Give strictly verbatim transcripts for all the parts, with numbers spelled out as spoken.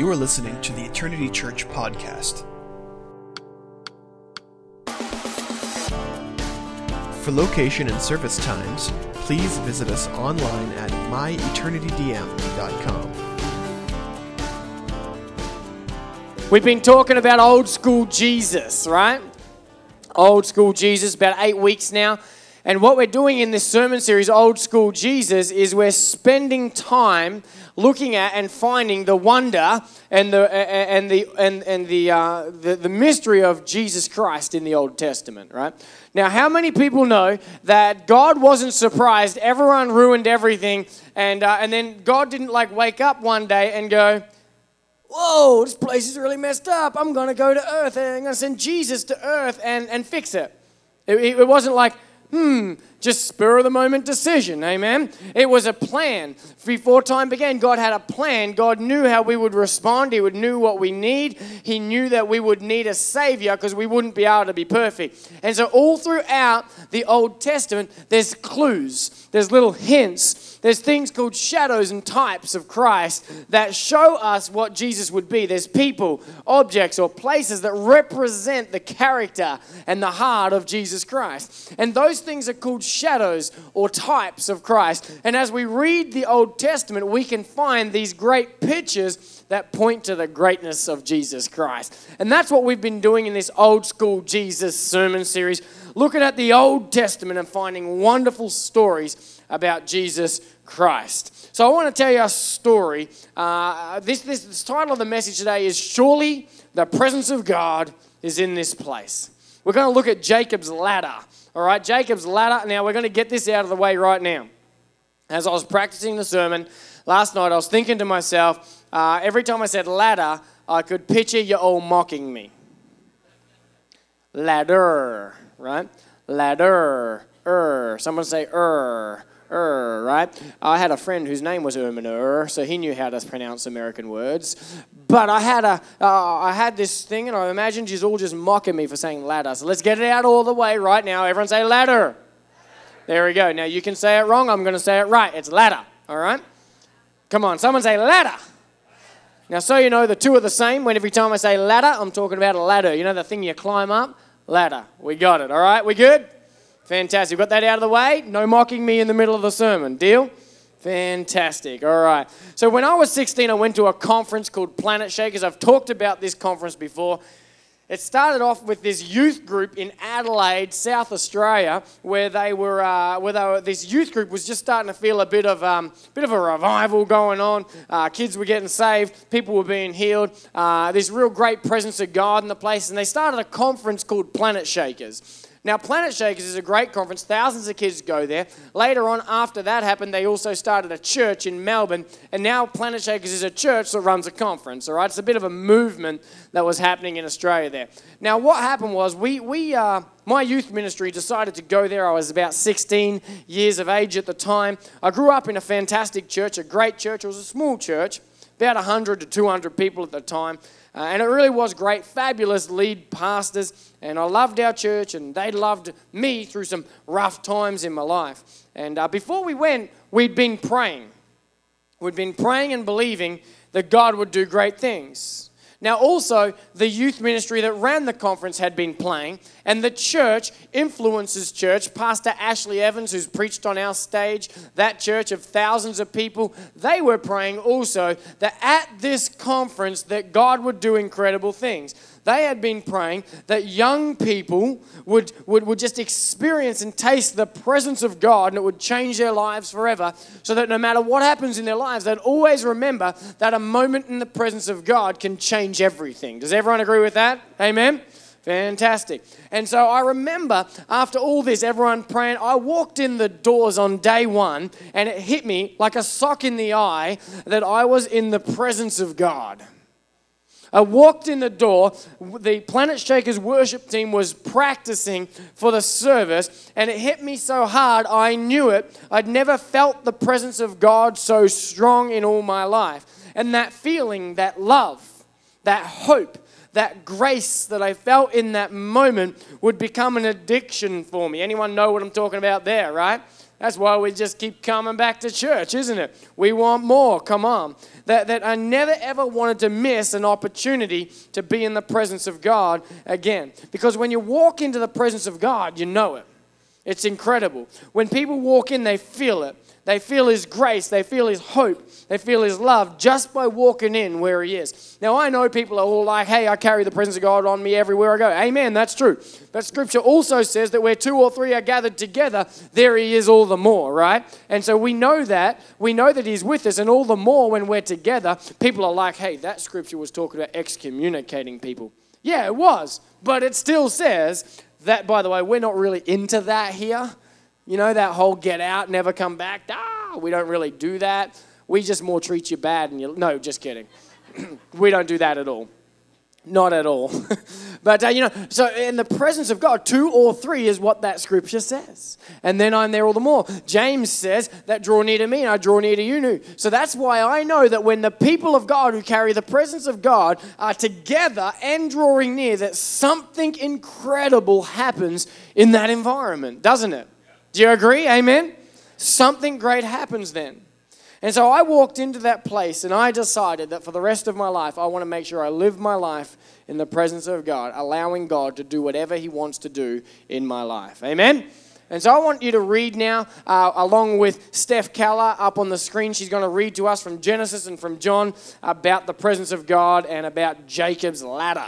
You are listening to the Eternity Church podcast. For location and service times, please visit us online at my eternity d m dot com. We've been talking about old school Jesus, right? Old school Jesus, about eight weeks now. And what we're doing in this sermon series, Old School Jesus, is we're spending time looking at and finding the wonder and the and the and and the uh, the, the mystery of Jesus Christ in the Old Testament, right? Now, how many people know that God wasn't surprised? Everyone ruined everything, and uh, and then God didn't like wake up one day and go, "Whoa, this place is really messed up. I'm going to go to earth and I'm going to send Jesus to earth and and fix it." It, it wasn't like, Hmm, just spur of the moment decision, amen? It was a plan. Before time began, God had a plan. God knew how we would respond. He would knew what we need. He knew that we would need a Savior because we wouldn't be able to be perfect. And so all throughout the Old Testament, there's clues. There's little hints. There's things called shadows and types of Christ that show us what Jesus would be. There's people, objects, or places that represent the character and the heart of Jesus Christ. And those things are called shadows or types of Christ. And as we read the Old Testament, we can find these great pictures that point to the greatness of Jesus Christ. And that's what we've been doing in this Old School Jesus sermon series, looking at the Old Testament and finding wonderful stories about Jesus Christ. So I want to tell you a story. Uh, this, this, this title of the message today is Surely the Presence of God is in this place. We're going to look at Jacob's ladder. All right, Jacob's ladder. Now, we're going to get this out of the way right now. As I was practicing the sermon last night, I was thinking to myself, uh, every time I said ladder, I could picture you all mocking me. Ladder, right? Ladder, er. Someone say er. Er, right? I had a friend whose name was Erminur, so he knew how to pronounce American words. But I had a, uh, I had this thing, and I imagined you're all just mocking me for saying ladder. So let's get it out all the way right now. Everyone say ladder. There we go. Now you can say it wrong. I'm going to say it right. It's ladder. All right? Come on, someone say ladder. Now, so you know, the two are the same. When every time I say ladder, I'm talking about a ladder. You know the thing you climb up? Ladder. We got it. All right? We good? Fantastic. Got that out of the way? No mocking me in the middle of the sermon. Deal? Fantastic. All right. So when I was sixteen, I went to a conference called Planet Shakers. I've talked about this conference before. It started off with this youth group in Adelaide, South Australia, where they were, uh, where they were, this youth group was just starting to feel a bit of, um, bit of a revival going on. Uh, kids were getting saved, people were being healed. Uh, this real great presence of God in the place, and they started a conference called Planet Shakers. Now, Planet Shakers is a great conference. Thousands of kids go there. Later on, after that happened, they also started a church in Melbourne. And now Planet Shakers is a church that runs a conference, all right? It's a bit of a movement that was happening in Australia there. Now, what happened was we, we uh, my youth ministry decided to go there. I was about sixteen years of age at the time. I grew up in a fantastic church, a great church. It was a small church, about one hundred to two hundred people at the time. Uh, and it really was great, fabulous lead pastors, and I loved our church, and they loved me through some rough times in my life. And uh, before we went, we'd been praying. We'd been praying and believing that God would do great things. Now also, the youth ministry that ran the conference had been playing, and the church, Influences Church, Pastor Ashley Evans, who's preached on our stage, that church of thousands of people, they were praying also that at this conference that God would do incredible things. They had been praying that young people would, would, would just experience and taste the presence of God, and it would change their lives forever, so that no matter what happens in their lives, they'd always remember that a moment in the presence of God can change everything. Does everyone agree with that? Amen? Fantastic. And so I remember after all this, everyone praying, I walked in the doors on day one, and it hit me like a sock in the eye that I was in the presence of God. I walked in the door, the Planet Shakers worship team was practicing for the service, and it hit me so hard, I knew it. I'd never felt the presence of God so strong in all my life. And that feeling, that love, that hope, that grace that I felt in that moment would become an addiction for me. Anyone know what I'm talking about there, right? That's why we just keep coming back to church, isn't it? We want more. Come on. That, that I never ever wanted to miss an opportunity to be in the presence of God again. Because when you walk into the presence of God, you know it. It's incredible. When people walk in, they feel it. They feel His grace. They feel His hope. They feel His love just by walking in where He is. Now, I know people are all like, hey, I carry the presence of God on me everywhere I go. Amen, that's true. But Scripture also says that where two or three are gathered together, there He is all the more, right? And so we know that. We know that He's with us. And all the more when we're together, people are like, hey, that Scripture was talking about excommunicating people. Yeah, it was. But it still says that, by the way, we're not really into that here. You know, that whole get out, never come back. Ah, we don't really do that. We just more treat you bad. and you. No, just kidding. We don't do that at all. Not at all. But, uh, you know, so in the presence of God, two or three is what that Scripture says. And then I'm there all the more. James says that draw near to me and I draw near to you. So that's why I know that when the people of God who carry the presence of God are together and drawing near, that something incredible happens in that environment, doesn't it? Do you agree? Amen? Something great happens then. And so I walked into that place and I decided that for the rest of my life, I want to make sure I live my life in the presence of God, allowing God to do whatever He wants to do in my life. Amen? And so I want you to read now, uh, along with Steph Keller up on the screen. She's going to read to us from Genesis and from John about the presence of God and about Jacob's ladder.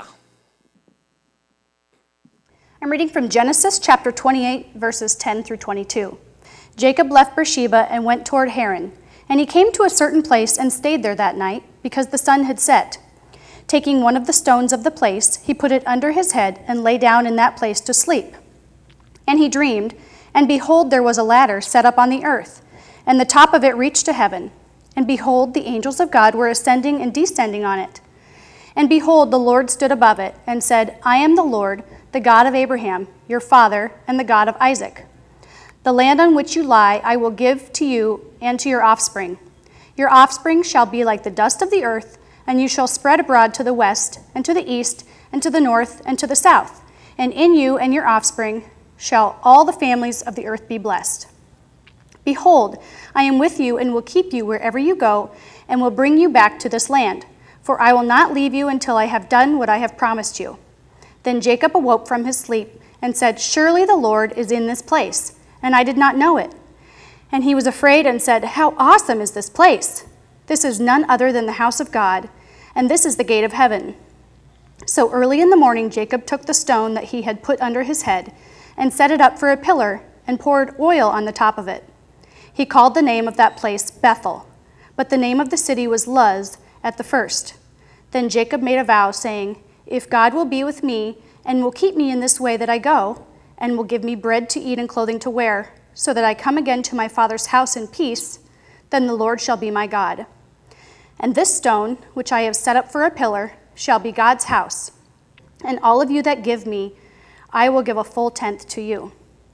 I'm reading from Genesis chapter twenty-eight, verses ten through twenty-two. Jacob left Beersheba and went toward Haran. And he came to a certain place and stayed there that night, because the sun had set. Taking one of the stones of the place, he put it under his head and lay down in that place to sleep. And he dreamed, and behold, there was a ladder set up on the earth, and the top of it reached to heaven. And behold, the angels of God were ascending and descending on it. And behold, the Lord stood above it, and said, I am the Lord, the God of Abraham, your father, and the God of Isaac. The land on which you lie I will give to you and to your offspring. Your offspring shall be like the dust of the earth, and you shall spread abroad to the west, and to the east, and to the north, and to the south. And in you and your offspring shall all the families of the earth be blessed. Behold, I am with you and will keep you wherever you go, and will bring you back to this land. For I will not leave you until I have done what I have promised you. Then Jacob awoke from his sleep and said, Surely the Lord is in this place, and I did not know it. And he was afraid and said, How awesome is this place! This is none other than the house of God, and this is the gate of heaven. So early in the morning Jacob took the stone that he had put under his head and set it up for a pillar and poured oil on the top of it. He called the name of that place Bethel, but the name of the city was Luz at the first. Then Jacob made a vow, saying, If God will be with me and will keep me in this way that I go, and will give me bread to eat and clothing to wear, so that I come again to my father's house in peace, then the Lord shall be my God. And this stone, which I have set up for a pillar, shall be God's house. And all of you that give me, I will give a full tenth to you.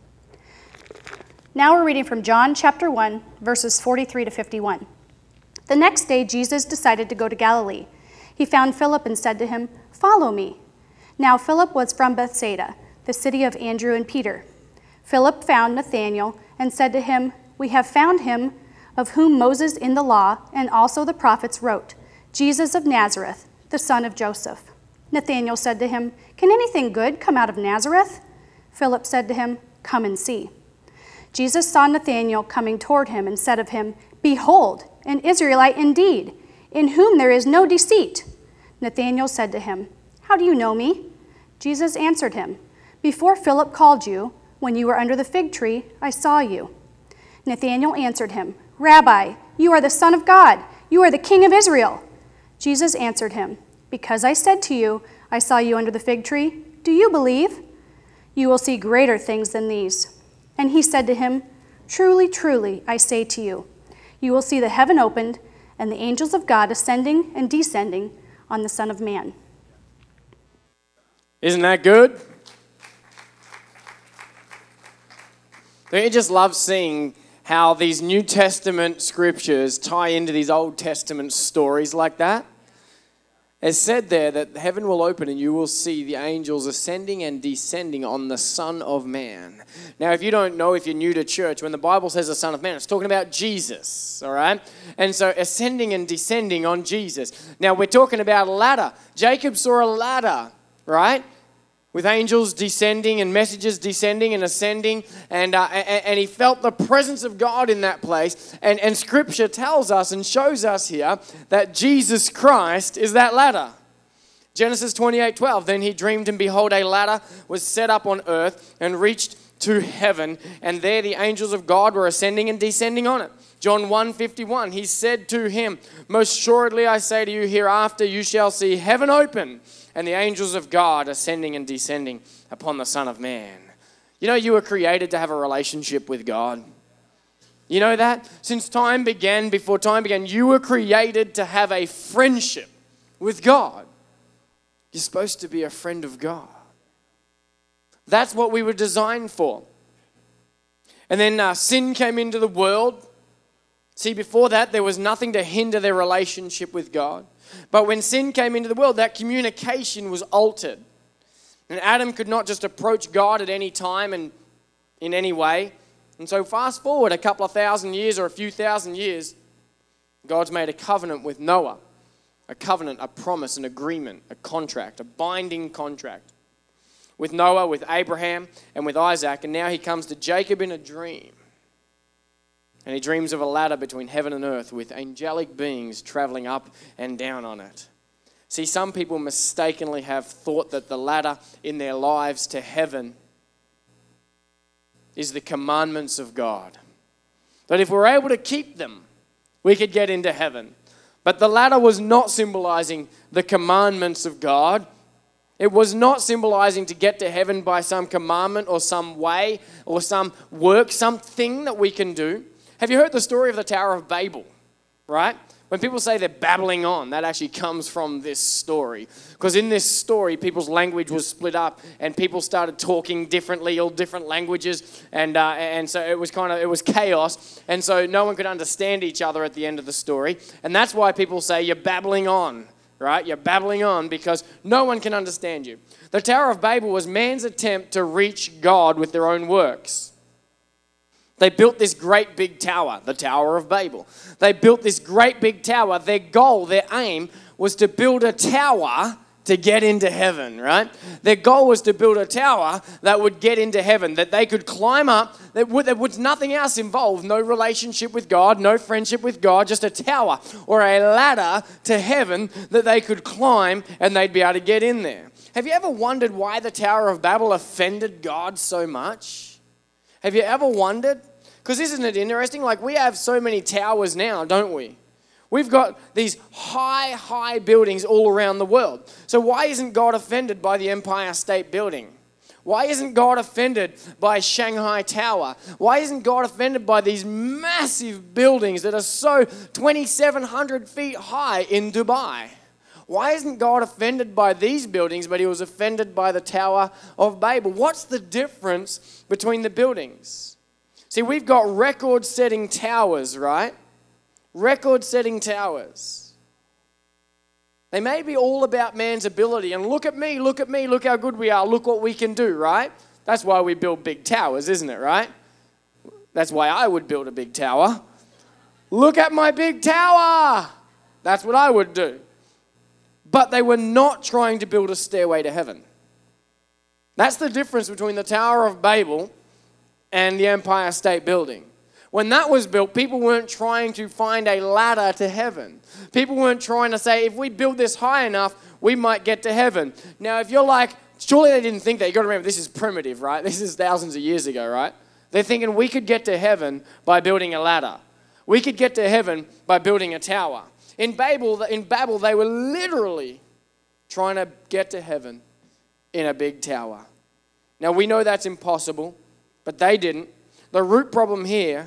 Now we're reading from John chapter one, verses forty-three to fifty-one. The next day Jesus decided to go to Galilee. He found Philip and said to him, Follow me. Now Philip was from Bethsaida, the city of Andrew and Peter. Philip found Nathanael and said to him, We have found him of whom Moses in the law and also the prophets wrote, Jesus of Nazareth, the son of Joseph. Nathanael said to him, Can anything good come out of Nazareth? Philip said to him, Come and see. Jesus saw Nathanael coming toward him and said of him, Behold, an Israelite indeed, in whom there is no deceit. Nathanael said to him, How do you know me? Jesus answered him, Before Philip called you, when you were under the fig tree, I saw you. Nathanael answered him, Rabbi, you are the Son of God. You are the King of Israel. Jesus answered him, Because I said to you, I saw you under the fig tree, do you believe? You will see greater things than these. And he said to him, Truly, truly, I say to you, you will see the heaven opened and the angels of God ascending and descending on the Son of Man. Isn't that good? Don't you just love seeing how these New Testament scriptures tie into these Old Testament stories like that? It's said there that heaven will open and you will see the angels ascending and descending on the Son of Man. Now, if you don't know, if you're new to church, when the Bible says the Son of Man, it's talking about Jesus, all right? And so ascending and descending on Jesus. Now, we're talking about a ladder. Jacob saw a ladder, right? With angels descending and messages descending and ascending. And, uh, and, and he felt the presence of God in that place. And, and Scripture tells us and shows us here that Jesus Christ is that ladder. Genesis twenty-eight twelve, then he dreamed, and behold, a ladder was set up on earth and reached to heaven. And there the angels of God were ascending and descending on it. John one fifty-one, he said to him, most assuredly I say to you, hereafter you shall see heaven open, and the angels of God ascending and descending upon the Son of Man. You know, you were created to have a relationship with God. You know that? Since time began, before time began, you were created to have a friendship with God. You're supposed to be a friend of God. That's what we were designed for. And then uh, sin came into the world. See, before that, there was nothing to hinder their relationship with God. But when sin came into the world, that communication was altered. And Adam could not just approach God at any time and in any way. And so fast forward a couple of thousand years or a few thousand years, God's made a covenant with Noah. A covenant, a promise, an agreement, a contract, a binding contract. With Noah, with Abraham, and with Isaac. And now he comes to Jacob in a dream. And he dreams of a ladder between heaven and earth with angelic beings traveling up and down on it. See, some people mistakenly have thought that the ladder in their lives to heaven is the commandments of God. That if we're able to keep them, we could get into heaven. But the ladder was not symbolizing the commandments of God. It was not symbolizing to get to heaven by some commandment or some way or some work, something that we can do. Have you heard the story of the Tower of Babel, right? When people say they're babbling on, that actually comes from this story. Because in this story, people's language was split up and people started talking differently, all different languages. And uh, and so it was kind of, it was chaos. And so no one could understand each other at the end of the story. And that's why people say you're babbling on, right? You're babbling on because no one can understand you. The Tower of Babel was man's attempt to reach God with their own works. They built this great big tower, the Tower of Babel. They built this great big tower. Their goal, their aim was to build a tower to get into heaven, right? Their goal was to build a tower that would get into heaven, that they could climb up. There would, there was nothing else involved, no relationship with God, no friendship with God, just a tower or a ladder to heaven that they could climb and they'd be able to get in there. Have you ever wondered why the Tower of Babel offended God so much? Have you ever wondered? Because isn't it interesting? Like, we have so many towers now, don't we? We've got these high, high buildings all around the world. So why isn't God offended by the Empire State Building? Why isn't God offended by Shanghai Tower? Why isn't God offended by these massive buildings that are so twenty-seven hundred feet high in Dubai? Why isn't God offended by these buildings, but he was offended by the Tower of Babel? What's the difference between the buildings? See, we've got record-setting towers, right? Record-setting towers. They may be all about man's ability. And look at me, look at me, look how good we are, look what we can do, right? That's why we build big towers, isn't it, right? That's why I would build a big tower. Look at my big tower. That's what I would do. But they were not trying to build a stairway to heaven. That's the difference between the Tower of Babel and the Empire State Building. When that was built, people weren't trying to find a ladder to heaven. People weren't trying to say, if we build this high enough, we might get to heaven. Now, if you're like, surely they didn't think that. You've got to remember, this is primitive, right? This is thousands of years ago, right? They're thinking we could get to heaven by building a ladder. We could get to heaven by building a tower. In Babel, in Babel, they were literally trying to get to heaven in a big tower. Now, we know that's impossible, but they didn't. The root problem here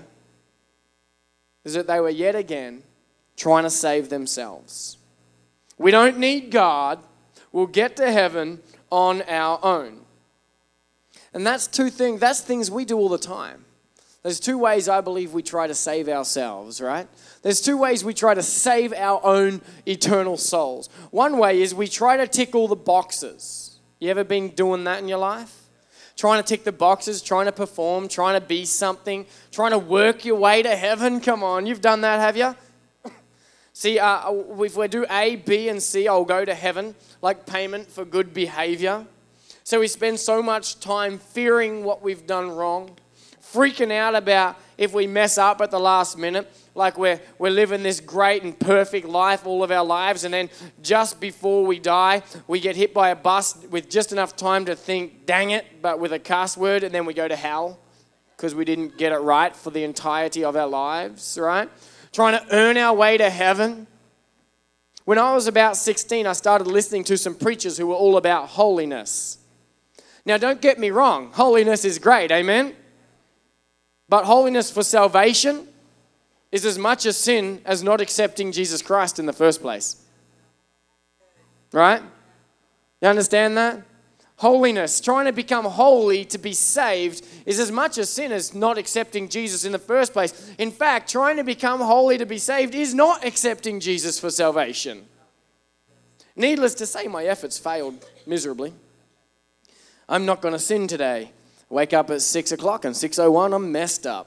is that they were yet again trying to save themselves. We don't need God. We'll get to heaven on our own. And that's two things. That's things we do all the time. There's two ways I believe we try to save ourselves, right? There's two ways we try to save our own eternal souls. One way is we try to tick all the boxes. You ever been doing that in your life? Trying to tick the boxes, trying to perform, trying to be something, trying to work your way to heaven. Come on, you've done that, have you? See, uh, if we do A, B, and C, I'll go to heaven, like payment for good behavior. So we spend so much time fearing what we've done wrong, freaking out about if we mess up at the last minute, like we're, we're living this great and perfect life all of our lives, and then just before we die, we get hit by a bus with just enough time to think, dang it, but with a cuss word, and then we go to hell because we didn't get it right for the entirety of our lives, right? Trying to earn our way to heaven. When I was about sixteen, I started listening to some preachers who were all about holiness. Now, don't get me wrong. Holiness is great, amen? But holiness for salvation is as much a sin as not accepting Jesus Christ in the first place. Right? You understand that? Holiness, trying to become holy to be saved, is as much a sin as not accepting Jesus in the first place. In fact, trying to become holy to be saved is not accepting Jesus for salvation. Needless to say, my efforts failed miserably. I'm not going to sin today. Wake up at six o'clock and six oh one, I'm messed up.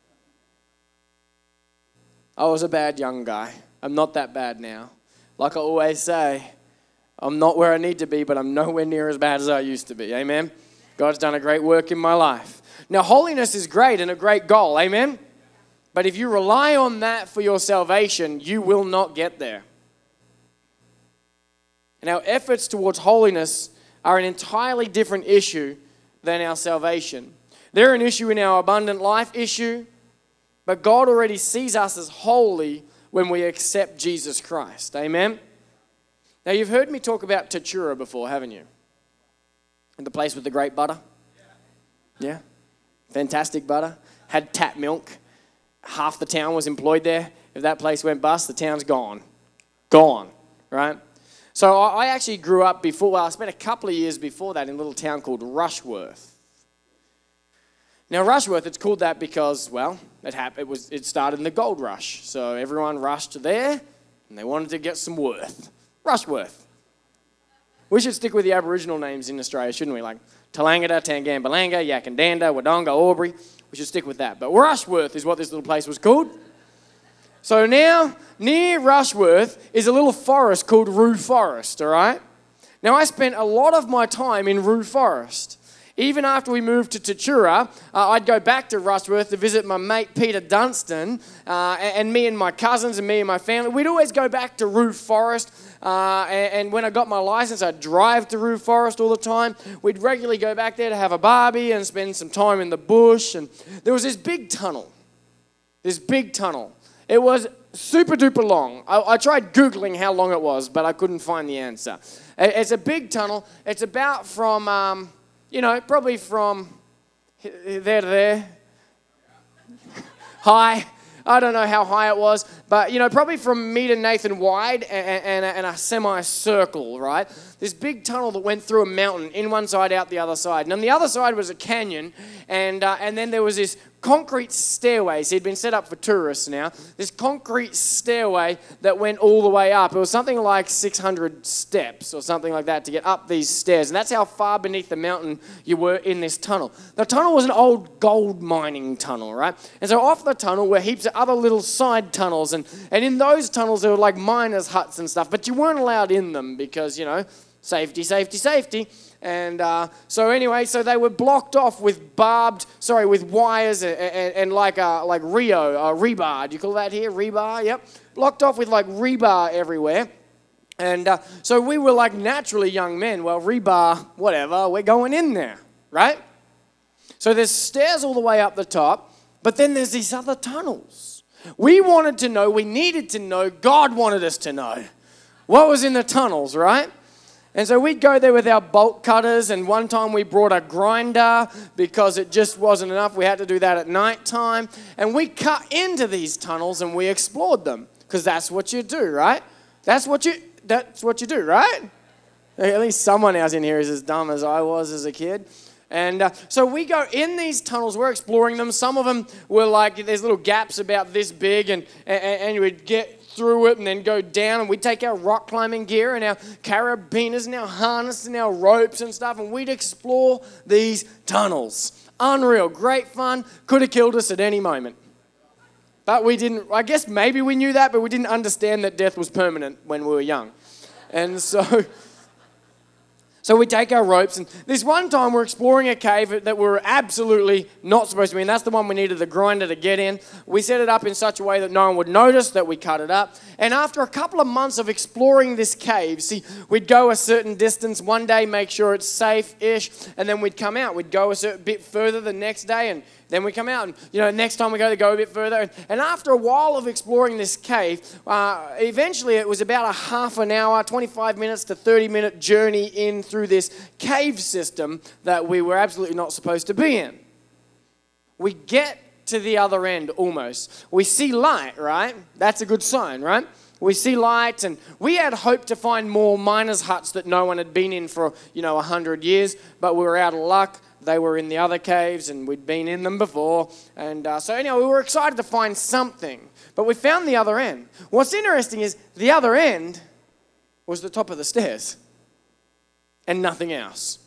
I was a bad young guy. I'm not that bad now. Like I always say, I'm not where I need to be, but I'm nowhere near as bad as I used to be. Amen? God's done a great work in my life. Now, holiness is great and a great goal. Amen? But if you rely on that for your salvation, you will not get there. And our efforts towards holiness are an entirely different issue than our salvation. They're an issue in our abundant life issue, but God already sees us as holy when we accept Jesus Christ. Amen? Now, you've heard me talk about Tatura before, haven't you? The place with the great butter? Yeah? Fantastic butter. Had tap milk. Half the town was employed there. If that place went bust, the town's gone. Gone, right? So I actually grew up before, well, I spent a couple of years before that in a little town called Rushworth. Now, Rushworth, it's called that because, well, it happened, it was it started in the gold rush. So everyone rushed there, and they wanted to get some worth. Rushworth. We should stick with the Aboriginal names in Australia, shouldn't we? Like Talangata, Tangambalanga, Yakandanda, Wodonga, Albury. We should stick with that. But Rushworth is what this little place was called. So now, near Rushworth is a little forest called Roo Forest, all right? Now, I spent a lot of my time in Roo Forest. Even after we moved to Tatura, uh, I'd go back to Rushworth to visit my mate Peter Dunstan, uh, and, and me and my cousins and me and my family. We'd always go back to Roo Forest, uh, and, and when I got my license, I'd drive to Roo Forest all the time. We'd regularly go back there to have a barbie and spend some time in the bush. And there was this big tunnel, this big tunnel. It was super duper long. I, I tried Googling how long it was, but I couldn't find the answer. It, it's a big tunnel. It's about from... Um, You know, probably from there to there. High. I don't know how high it was, but, you know, probably from me to Nathan wide and, and, and a semicircle, right? This big tunnel that went through a mountain, in one side, out the other side. And on the other side was a canyon, and uh, and then there was this concrete stairway. So it'd been set up for tourists now. This concrete stairway that went all the way up. It was something like six hundred steps or something like that to get up these stairs. And that's how far beneath the mountain you were in this tunnel. The tunnel was an old gold mining tunnel, right? And so off the tunnel were heaps of other little side tunnels. And, and in those tunnels there were like miners' huts and stuff. But you weren't allowed in them because, you know, safety, safety, safety. And uh, so anyway, so they were blocked off with barbed, sorry, with wires and, and, and like uh, like Rio, uh, rebar. Do you call that here? Rebar, yep. Blocked off with like rebar everywhere. And uh, so we were like naturally young men. Well, rebar, whatever, we're going in there, right? So there's stairs all the way up the top, but then there's these other tunnels. We wanted to know, we needed to know, God wanted us to know what was in the tunnels, right? And so we'd go there with our bolt cutters, and one time we brought a grinder because it just wasn't enough. We had to do that at night time. And we cut into these tunnels and we explored them because that's what you do, right? That's what you that's what you do, right? At least someone else in here is as dumb as I was as a kid. And uh, so we go in these tunnels, we're exploring them. Some of them were like, there's little gaps about this big, and, and, and we'd get through it and then go down, and we'd take our rock climbing gear and our carabiners and our harness and our ropes and stuff, and we'd explore these tunnels. Unreal, great fun, could have killed us at any moment. But we didn't, I guess maybe we knew that, but we didn't understand that death was permanent when we were young. And so... So we take our ropes, and this one time we're exploring a cave that we were absolutely not supposed to be in. That's the one we needed the grinder to get in. We set it up in such a way that no one would notice that we cut it up. And after a couple of months of exploring this cave, see, we'd go a certain distance one day, make sure it's safe-ish, and then we'd come out. We'd go a certain bit further the next day, and then we come out, and you know, next time we go to go a bit further. And, and after a while of exploring this cave, uh, eventually it was about a half an hour, twenty-five minutes to thirty minute journey in through this cave system that we were absolutely not supposed to be in. We get to the other end almost. We see light, right? That's a good sign, right? We see light, and we had hoped to find more miners' huts that no one had been in for, you know, a hundred years, but we were out of luck. They were in the other caves, and we'd been in them before. And uh, so anyway, we were excited to find something. But we found the other end. What's interesting is the other end was the top of the stairs. And nothing else.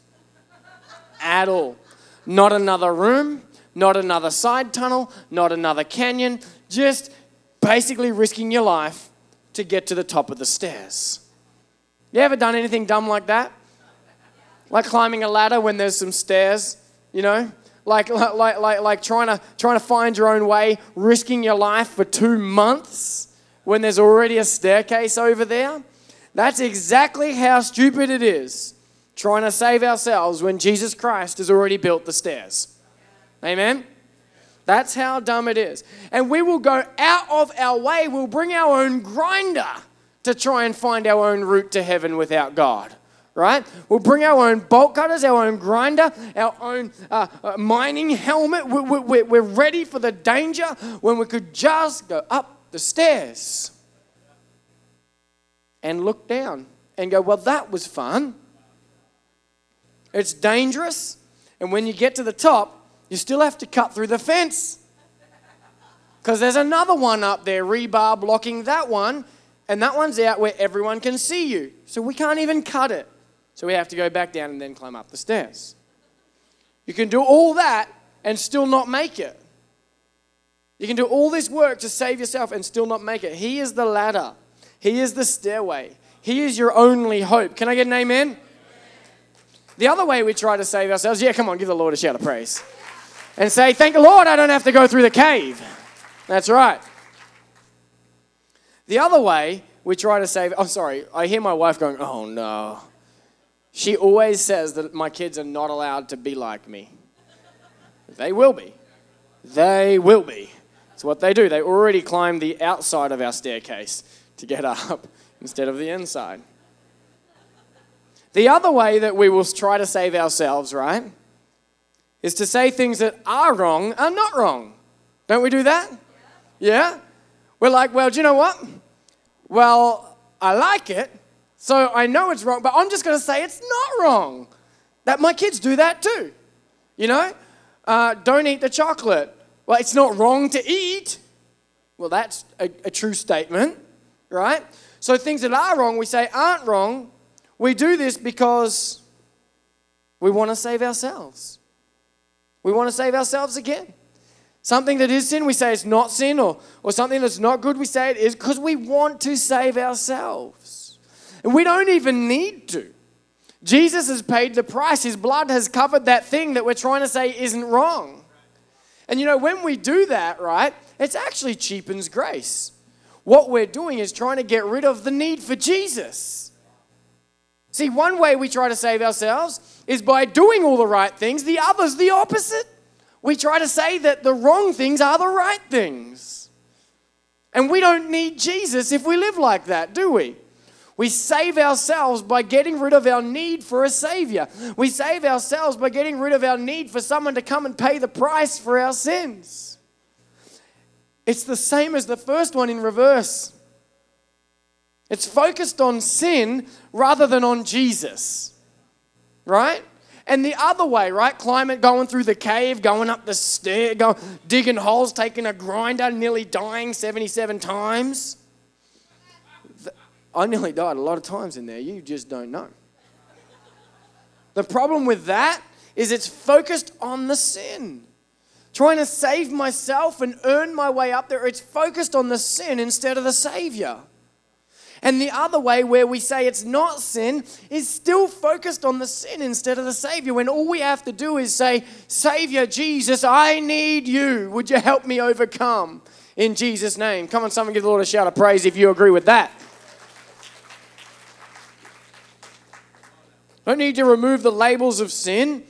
At all. Not another room, not another side tunnel, not another canyon. Just basically risking your life to get to the top of the stairs. You ever done anything dumb like that? Like climbing a ladder when there's some stairs, you know? Like like like like trying to trying to find your own way, risking your life for two months when there's already a staircase over there. That's exactly how stupid it is, trying to save ourselves when Jesus Christ has already built the stairs. Amen? That's how dumb it is. And we will go out of our way, we'll bring our own grinder to try and find our own route to heaven without God. Right? We'll bring our own bolt cutters, our own grinder, our own uh, uh, mining helmet. We're, we're, we're ready for the danger when we could just go up the stairs and look down and go, well, that was fun. It's dangerous. And when you get to the top, you still have to cut through the fence because there's another one up there, rebar blocking that one, and that one's out where everyone can see you. So we can't even cut it. So we have to go back down and then climb up the stairs. You can do all that and still not make it. You can do all this work to save yourself and still not make it. He is the ladder. He is the stairway. He is your only hope. Can I get an amen? The other way we try to save ourselves, yeah, come on, give the Lord a shout of praise. And say, thank the Lord, I don't have to go through the cave. That's right. The other way we try to save, oh, sorry, I hear my wife going, oh, no. She always says that my kids are not allowed to be like me. They will be. They will be. It's what they do. They already climb the outside of our staircase to get up instead of the inside. The other way that we will try to save ourselves, right, is to say things that are wrong are not wrong. Don't we do that? Yeah? We're like, well, do you know what? Well, I like it. So I know it's wrong, but I'm just going to say it's not wrong. That my kids do that too. You know? Uh, don't eat the chocolate. Well, it's not wrong to eat. Well, that's a, a true statement, right? So things that are wrong, we say aren't wrong. We do this because we want to save ourselves. We want to save ourselves again. Something that is sin, we say it's not sin, or, or something that's not good, we say it is, because we want to save ourselves. And we don't even need to. Jesus has paid the price. His blood has covered that thing that we're trying to say isn't wrong. And you know, when we do that, right, it actually cheapens grace. What we're doing is trying to get rid of the need for Jesus. See, one way we try to save ourselves is by doing all the right things. The other's the opposite. We try to say that the wrong things are the right things. And we don't need Jesus if we live like that, do we? We save ourselves by getting rid of our need for a Savior. We save ourselves by getting rid of our need for someone to come and pay the price for our sins. It's the same as the first one in reverse. It's focused on sin rather than on Jesus, right? And the other way, right? Climbing, going through the cave, going up the stair, go, digging holes, taking a grinder, nearly dying seventy-seven times. I nearly died a lot of times in there. You just don't know. The problem with that is it's focused on the sin. Trying to save myself and earn my way up there, it's focused on the sin instead of the Savior. And the other way, where we say it's not sin, is still focused on the sin instead of the Savior, when all we have to do is say, Savior Jesus, I need you. Would you help me overcome? In Jesus' name. Come on, someone give the Lord a shout of praise if you agree with that. Don't need to remove the labels of sin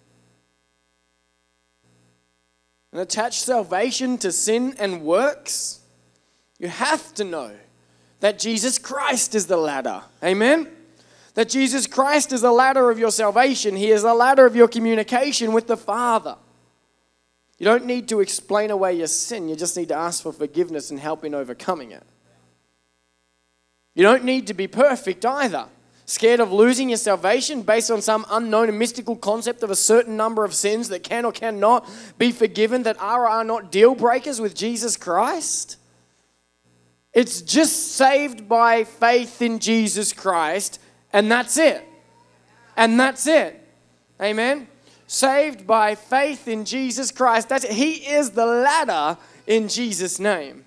and attach salvation to sin and works. You have to know that Jesus Christ is the ladder. Amen? That Jesus Christ is the ladder of your salvation. He is the ladder of your communication with the Father. You don't need to explain away your sin. You just need to ask for forgiveness and help in overcoming it. You don't need to be perfect either. Scared of losing your salvation based on some unknown and mystical concept of a certain number of sins that can or cannot be forgiven, that are or are not deal breakers with Jesus Christ? It's just saved by faith in Jesus Christ, and that's it. And that's it. Amen? Saved by faith in Jesus Christ. That's it. He is the ladder in Jesus' name.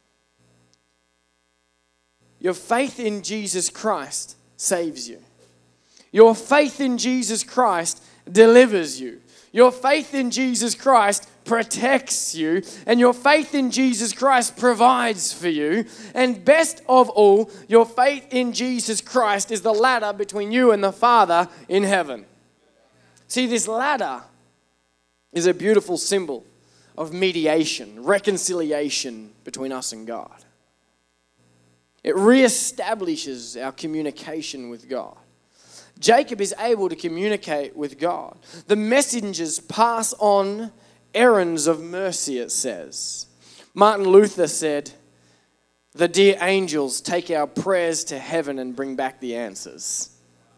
Your faith in Jesus Christ saves you. Your faith in Jesus Christ delivers you. Your faith in Jesus Christ protects you, and your faith in Jesus Christ provides for you. And best of all, your faith in Jesus Christ is the ladder between you and the Father in heaven. See, this ladder is a beautiful symbol of mediation, reconciliation between us and God. It reestablishes our communication with God. Jacob is able to communicate with God. The messengers pass on errands of mercy, it says. Martin Luther said, the dear angels take our prayers to heaven and bring back the answers.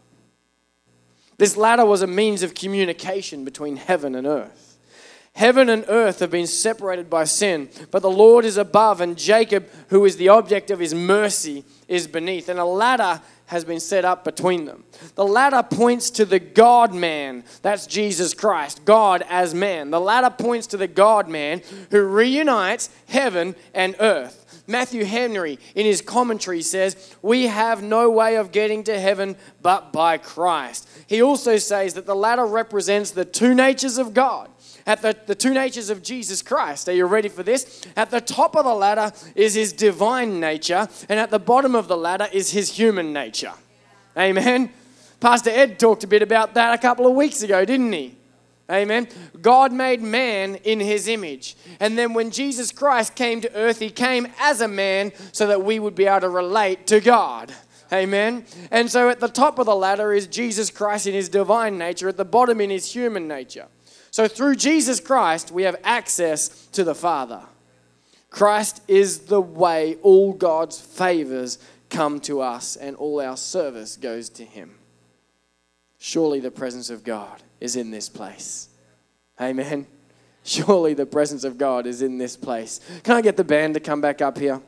This ladder was a means of communication between heaven and earth. Heaven and earth have been separated by sin, but the Lord is above, and Jacob, who is the object of his mercy, is beneath. And a ladder has been set up between them. The ladder points to the God-man. That's Jesus Christ, God as man. The ladder points to the God-man who reunites heaven and earth. Matthew Henry, in his commentary, says, we have no way of getting to heaven but by Christ. He also says that the ladder represents the two natures of God. At the, the two natures of Jesus Christ. Are you ready for this? At the top of the ladder is his divine nature, and at the bottom of the ladder is his human nature. Amen. Pastor Ed talked a bit about that a couple of weeks ago, didn't he? Amen. God made man in his image. And then when Jesus Christ came to earth, he came as a man so that we would be able to relate to God. Amen. And so at the top of the ladder is Jesus Christ in his divine nature, at the bottom in his human nature. So through Jesus Christ, we have access to the Father. Christ is the way all God's favors come to us, and all our service goes to him. Surely the presence of God is in this place. Amen. Surely the presence of God is in this place. Can I get the band to come back up here?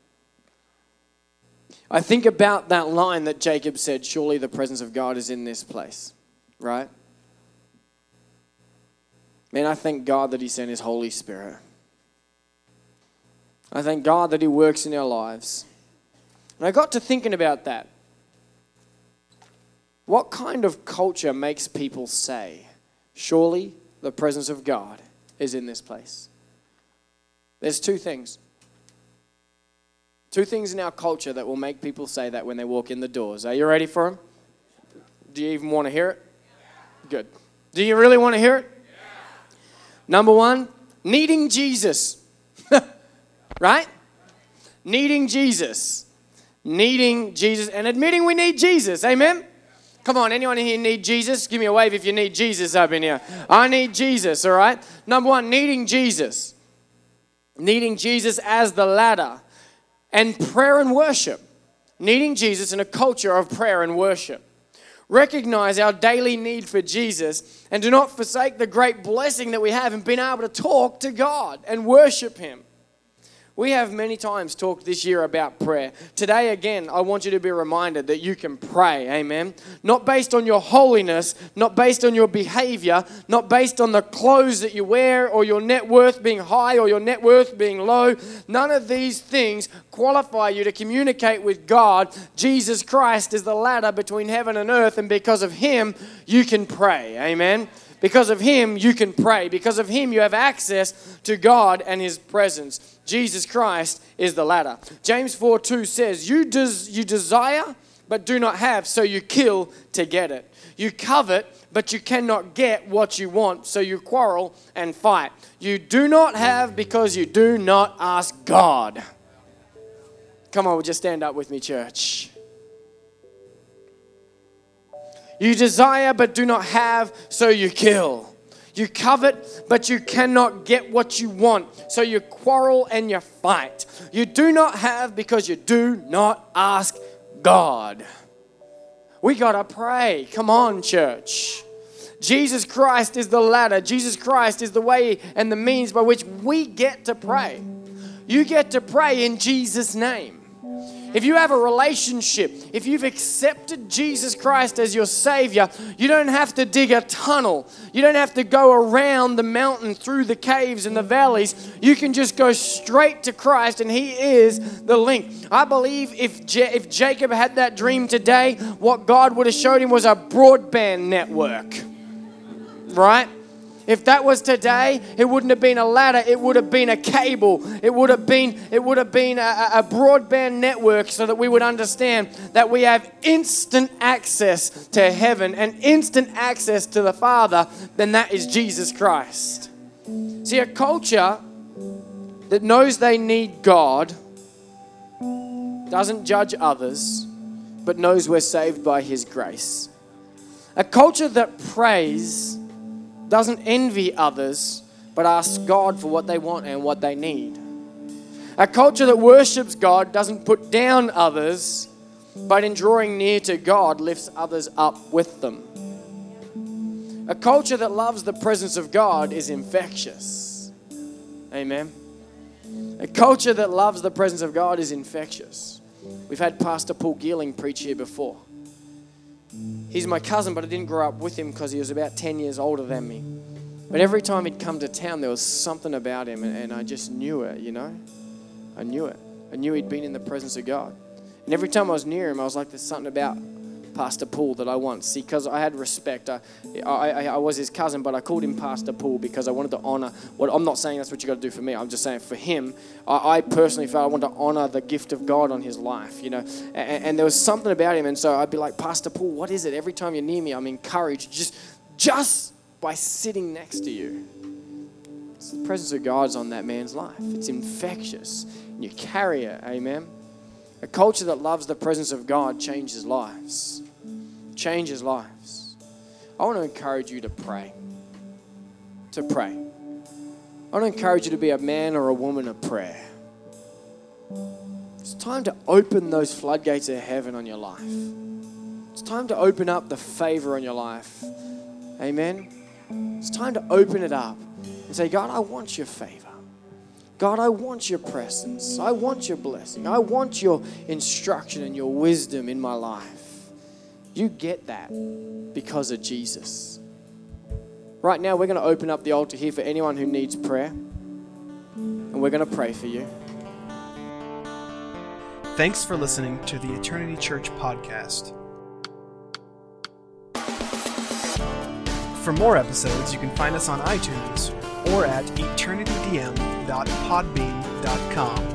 I think about that line that Jacob said, surely the presence of God is in this place, right? Man, I thank God that he sent his Holy Spirit. I thank God that he works in our lives. And I got to thinking about that. What kind of culture makes people say, surely the presence of God is in this place? There's two things. Two things in our culture that will make people say that when they walk in the doors. Are you ready for them? Do you even want to hear it? Good. Do you really want to hear it? Number one, needing Jesus. Right? Needing Jesus. Needing Jesus and admitting we need Jesus. Amen? Come on, anyone in here need Jesus? Give me a wave if you need Jesus up in here. I need Jesus, all right? Number one, needing Jesus. Needing Jesus as the ladder. And prayer and worship. Needing Jesus in a culture of prayer and worship. Recognize our daily need for Jesus and do not forsake the great blessing that we have in being able to talk to God and worship Him. We have many times talked this year about prayer. Today, again, I want you to be reminded that you can pray, amen? Not based on your holiness, not based on your behavior, not based on the clothes that you wear or your net worth being high or your net worth being low. None of these things qualify you to communicate with God. Jesus Christ is the ladder between heaven and earth, and because of Him, you can pray, amen? Because of Him, you can pray. Because of Him, you have access to God and His presence. Jesus Christ is the ladder. James four two says, you, des- you desire, but do not have, so you kill to get it. You covet, but you cannot get what you want, so you quarrel and fight. You do not have because you do not ask God. Come on, would you stand up with me, church? You desire but do not have, so you kill. You covet but you cannot get what you want, so you quarrel and you fight. You do not have because you do not ask God. We gotta pray. Come on, church. Jesus Christ is the ladder. Jesus Christ is the way and the means by which we get to pray. You get to pray in Jesus' name. If you have a relationship, if you've accepted Jesus Christ as your Savior, you don't have to dig a tunnel. You don't have to go around the mountain, through the caves and the valleys. You can just go straight to Christ, and He is the link. I believe if Je- if Jacob had that dream today, what God would have showed him was a broadband network, right? If that was today, it wouldn't have been a ladder. It would have been a cable. It would have been, it would have been a, a broadband network, so that we would understand that we have instant access to heaven and instant access to the Father. Then that is Jesus Christ. See, a culture that knows they need God doesn't judge others, but knows we're saved by His grace. A culture that prays doesn't envy others, but asks God for what they want and what they need. A culture that worships God doesn't put down others, but in drawing near to God, lifts others up with them. A culture that loves the presence of God is infectious. Amen. A culture that loves the presence of God is infectious. We've had Pastor Paul Geeling preach here before. He's my cousin, but I didn't grow up with him because he was about ten years older than me. But every time he'd come to town, there was something about him, and, and I just knew it, you know? I knew it. I knew he'd been in the presence of God. And every time I was near him, I was like, there's something about Pastor Paul that I want. See, because I had respect. I, I, I was his cousin, but I called him Pastor Paul because I wanted to honor. What I'm not saying that's what you got to do for me. I'm just saying for him, I, I personally felt I wanted to honor the gift of God on his life, you know. And, and there was something about him, and so I'd be like, Pastor Paul, what is it? Every time you're near me, I'm encouraged just, just by sitting next to you. It's the presence of God's on that man's life. It's infectious, and you carry it. Amen. A culture that loves the presence of God changes lives. Changes lives. I want to encourage you to pray. To pray. I want to encourage you to be a man or a woman of prayer. It's time to open those floodgates of heaven on your life. It's time to open up the favor on your life. Amen. It's time to open it up and say, God, I want your favor. God, I want your presence. I want your blessing. I want your instruction and your wisdom in my life. You get that because of Jesus. Right now, we're going to open up the altar here for anyone who needs prayer. And we're going to pray for you. Thanks for listening to the Eternity Church podcast. For more episodes, you can find us on iTunes or at eternity d m dot podbean dot com.